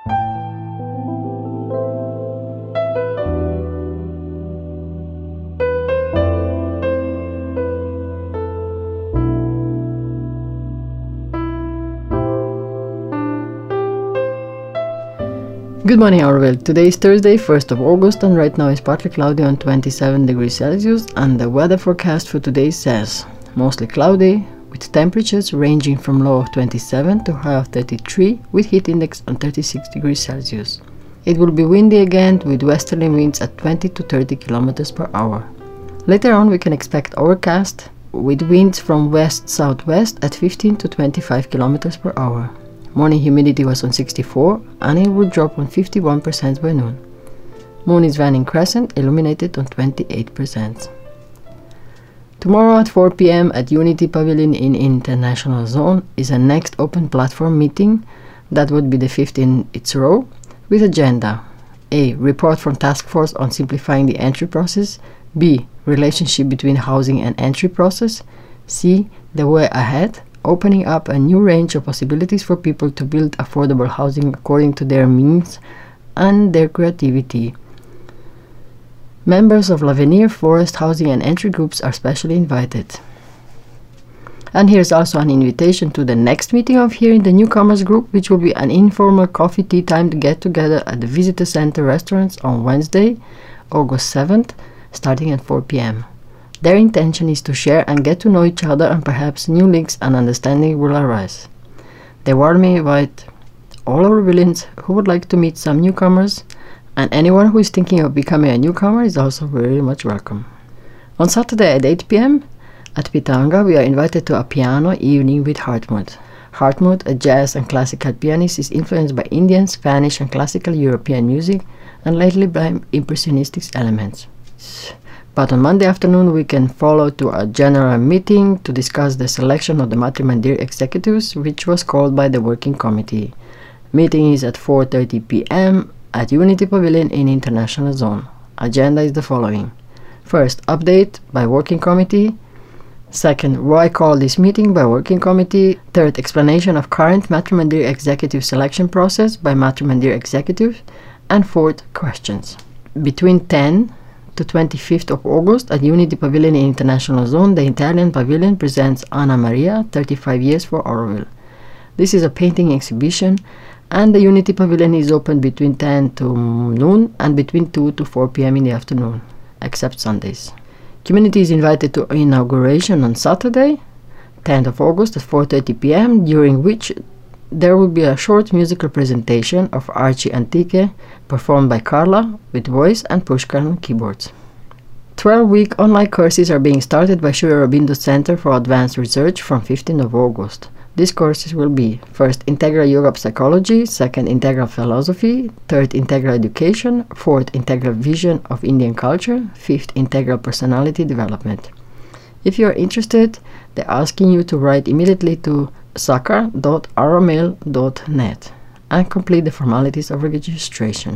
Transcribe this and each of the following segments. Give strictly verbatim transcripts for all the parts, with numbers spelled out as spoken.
Good morning, Auroville. Today is Thursday, first of August, and right now it's partly cloudy on twenty-seven degrees Celsius, and the weather forecast for today says mostly cloudy, with temperatures ranging from low of twenty-seven to high of thirty-three, with heat index on thirty-six degrees Celsius. It will be windy again, with westerly winds at twenty to thirty kilometers per hour. Later on we can expect overcast, with winds from west-southwest at fifteen to twenty-five kilometers per hour. Morning humidity was on sixty-four, and it would drop on fifty-one percent by noon. Moon is waning crescent, illuminated on twenty-eight percent. Tomorrow at four p m at Unity Pavilion in International Zone is a next open platform meeting that would be the fifth in its row, with agenda: A. Report from Task Force on Simplifying the Entry Process. B. Relationship between housing and entry process. C. The Way Ahead, opening up a new range of possibilities for people to build affordable housing according to their means and their creativity. Members of L'Avenir, Forest, Housing and Entry groups are specially invited. And here's also an invitation to the next meeting of Here in the Newcomers group, which will be an informal coffee tea time to get together at the Visitor Center restaurants on Wednesday, August seventh, starting at four p m Their intention is to share and get to know each other, and perhaps new links and understanding will arise. They warmly invite all our villains who would like to meet some newcomers, and anyone who is thinking of becoming a newcomer is also very much welcome. On Saturday at eight p m at Pitanga we are invited to a piano evening with Hartmut. Hartmut, a jazz and classical pianist, is influenced by Indian, Spanish and classical European music, and lately by impressionistic elements. But on Monday afternoon we can follow to a general meeting to discuss the selection of the Matre Mandir executives, which was called by the working committee. Meeting is at four thirty p m at Unity Pavilion in International Zone. Agenda is the following: first, update by working committee. Second, why call this meeting by working committee. Third, explanation of current Matre Mandir executive selection process by Matre Mandir executive. And fourth, questions. Between ten to twenty-fifth of August at Unity Pavilion in International Zone, the Italian Pavilion presents Anna Maria, thirty-five years for Auroville. This is a painting exhibition, and the Unity Pavilion is open between ten to noon and between two to four p m in the afternoon, except Sundays. Community is invited to inauguration on Saturday, tenth of August at four thirty p m, during which there will be a short musical presentation of Archie Antique, performed by Carla, with voice, and Pushkar on keyboards. twelve-week online courses are being started by Sri Aurobindo Center for Advanced Research from fifteenth of August. These courses will be: first, Integral Yoga Psychology; second, Integral Philosophy; third, Integral Education; fourth, Integral Vision of Indian Culture; fifth, Integral Personality Development. If you are interested, they're asking you to write immediately to sakar dot aromail dot net and complete the formalities of registration.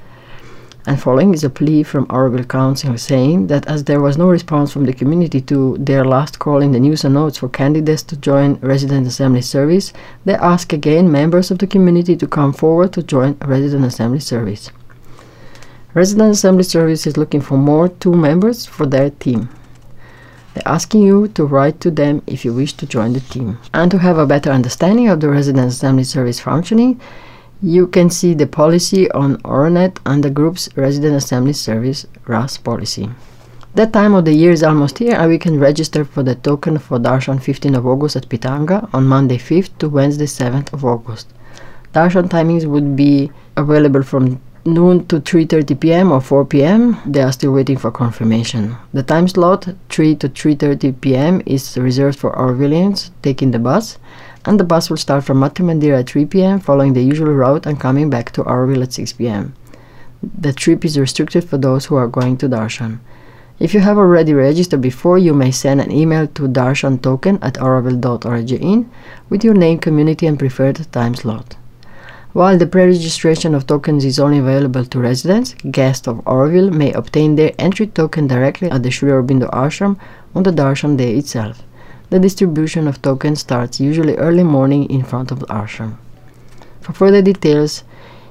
And following is a plea from Auroville Council saying that as there was no response from the community to their last call in the news and notes for candidates to join Resident Assembly Service, they ask again members of the community to come forward to join Resident Assembly Service. Resident Assembly Service is looking for more two members for their team. They're asking you to write to them if you wish to join the team. And to have a better understanding of the Resident Assembly Service functioning, you can see the policy on Oronet and the group's Resident Assembly Service R A S policy. That time of the year is almost here, and we can register for the token for Darshan fifteenth of August at Pitanga on Monday fifth to Wednesday seventh of August. Darshan timings would be available from noon to three thirty p m or four p m They are still waiting for confirmation. The time slot, three to three thirty p m is reserved for Aurovillians taking the bus, and the bus will start from Matre Mandir at three p m following the usual route and coming back to Auroville at six p m The trip is restricted for those who are going to Darshan. If you have already registered before, you may send an email to darshantoken at auroville dot org in with your name, community and preferred time slot. While the pre-registration of tokens is only available to residents, guests of Auroville may obtain their entry token directly at the Sri Aurobindo Ashram on the Darshan day itself. The distribution of tokens starts usually early morning in front of the ashram. For further details,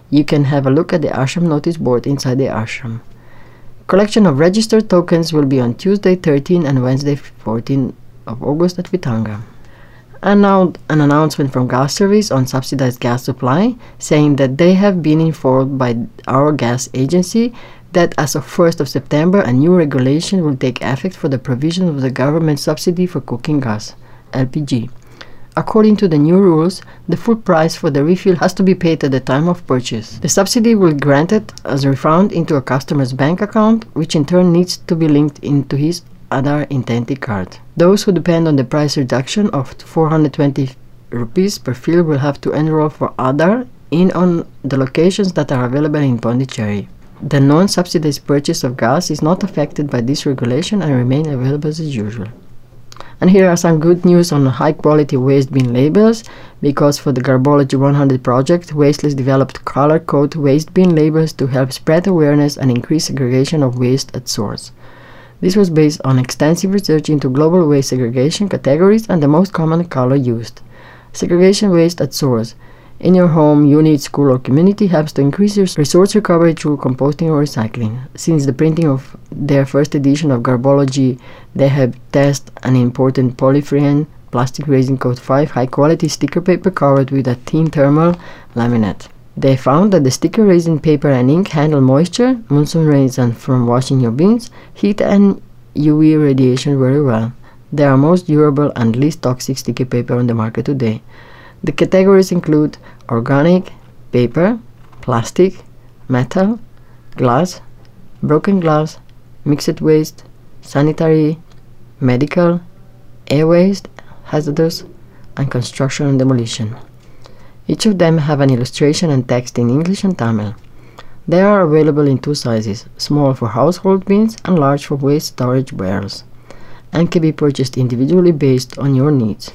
you can have a look at the ashram notice board inside the ashram. Collection of registered tokens will be on Tuesday thirteenth and Wednesday fourteenth of August at Vitanga. And now an announcement from Gas Service on subsidized gas supply, saying that they have been informed by our gas agency that as of first of September a new regulation will take effect for the provision of the government subsidy for cooking gas, L P G. According to the new rules, the full price for the refill has to be paid at the time of purchase. The subsidy will be granted as a refund into a customer's bank account, which in turn needs to be linked into his Aadhaar Identity card. Those who depend on the price reduction of four hundred twenty rupees per fill will have to enroll for Aadhaar in on the locations that are available in Pondicherry. The non-subsidized purchase of gas is not affected by this regulation and remain available as usual. And here are some good news on high-quality waste bin labels, because for the Garbology one hundred project, Wasteless developed color-coded waste bin labels to help spread awareness and increase segregation of waste at source. This was based on extensive research into global waste segregation categories and the most common color used. Segregation waste at source in your home, unit, school or community helps to increase your resource recovery through composting or recycling. Since the printing of their first edition of Garbology, they have tested an important polyfreon plastic resin code five high quality sticker paper covered with a thin thermal laminate. They found that the sticker resin paper and ink handle moisture, monsoon rains and from washing your bins, heat and U V radiation very well. They are most durable and least toxic sticker paper on the market today. The categories include organic, paper, plastic, metal, glass, broken glass, mixed waste, sanitary, medical, air waste, hazardous, and construction and demolition. Each of them have an illustration and text in English and Tamil. They are available in two sizes, small for household bins and large for waste storage barrels, and can be purchased individually based on your needs.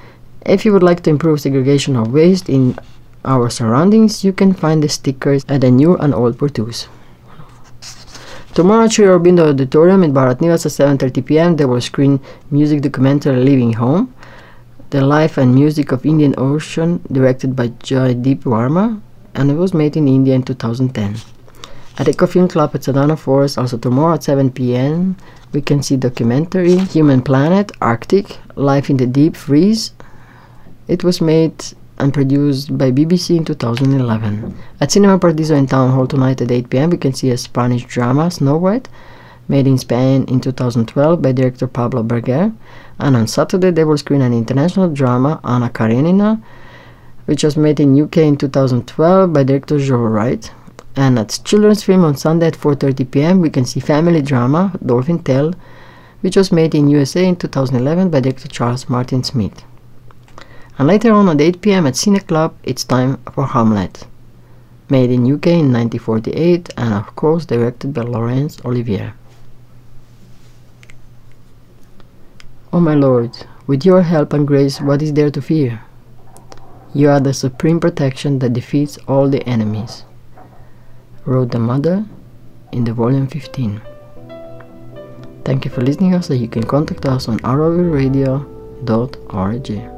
If you would like to improve segregation of waste in our surroundings, you can find the stickers at the new and old Portus. Tomorrow at Sri Aurobindo Auditorium in Bharat Nivas at seven thirty p m they will screen music documentary Leaving Home, the life and music of Indian Ocean, directed by Joydeep Varma, and it was made in India in two thousand ten. At Eco Film Club at Sadhana Forest, also tomorrow at seven p m we can see documentary Human Planet, Arctic, Life in the Deep Freeze. It was made and produced by B B C in two thousand eleven. At Cinema Paradiso in Town Hall tonight at eight p m we can see a Spanish drama, Snow White, made in Spain in two thousand twelve by director Pablo Berger. And on Saturday they will screen an international drama, Anna Karenina, which was made in U K in two thousand twelve by director Joe Wright. And at Children's Film on Sunday at four thirty p m we can see family drama, Dolphin Tale, which was made in U S A in two thousand eleven by director Charles Martin Smith. And later on at eight p m at Cine Club, it's time for Hamlet, made in U K in nineteen forty-eight and of course directed by Laurence Olivier. O my Lord, with your help and grace, what is there to fear? You are the supreme protection that defeats all the enemies, wrote the Mother in the volume fifteen. Thank you for listening us, and you can contact us on r o v radio dot org.